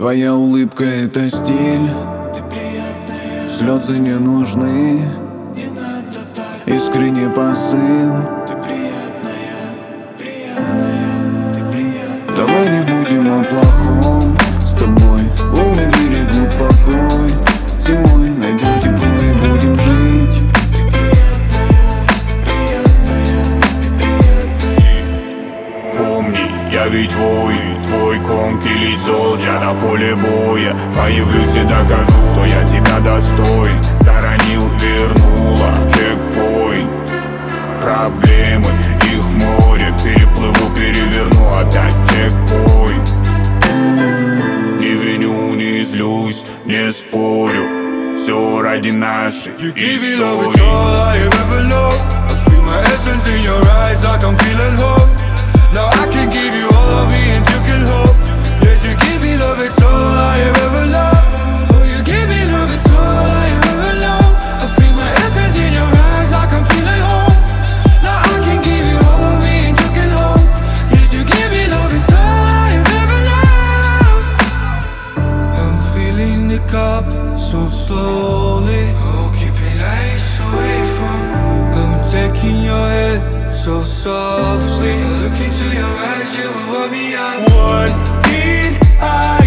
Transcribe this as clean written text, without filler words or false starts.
Твоя улыбка — это стиль, Ты приятная, слезы не нужны, не надо так. искренний посыл. Ты приятная, приятная, ты приятная. Давай не будем о плохом с тобой. Волны берегут покой. Зимой найдем тепло и будем жить. Ты приятная, приятная, ты приятная. Помни, я ведь воин, твой конкий солдат на поле боя. Появлюсь и докажу, что я тебя достоин. Заронил, вернула, чекпоинт. Проблемы, их море. Переплыву, переверну, опять чекпоинт. Не виню, не злюсь, не спорю. Все ради нашей You give me love, it's истории. all I have ever loved. I feel my essence in your eyes, like I'm feeling hope. Now I can give you all of me and you can hope. Yes, you give me love, it's all I have ever loved. Oh, you give me love, it's all I have ever loved. I feel my essence in your eyes, like I'm feeling hope. Now I can give you all of me and you can hope. Yes, you give me love, it's all I have ever loved. I'm feeling the cup so slowly. Oh, keep it nice away from. I'm taking your head so softly. If I look into your eyes, you will warm me up. What did I